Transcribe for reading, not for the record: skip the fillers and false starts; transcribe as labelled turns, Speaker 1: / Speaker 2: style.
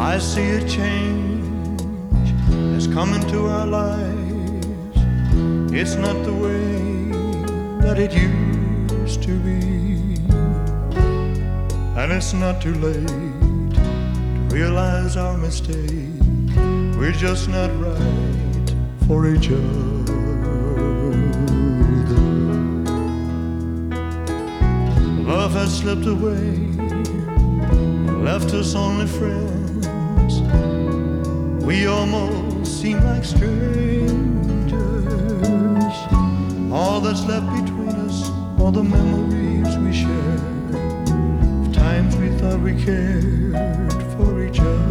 Speaker 1: I see a change has come into our lives. It's not the way that it used to be, and it's not too late to realize our mistake. We're just not right for each other. Love has slipped away, left us only friends. We almost seem like strangers. All that's left between us are the memories we share of times we thought we cared for each other.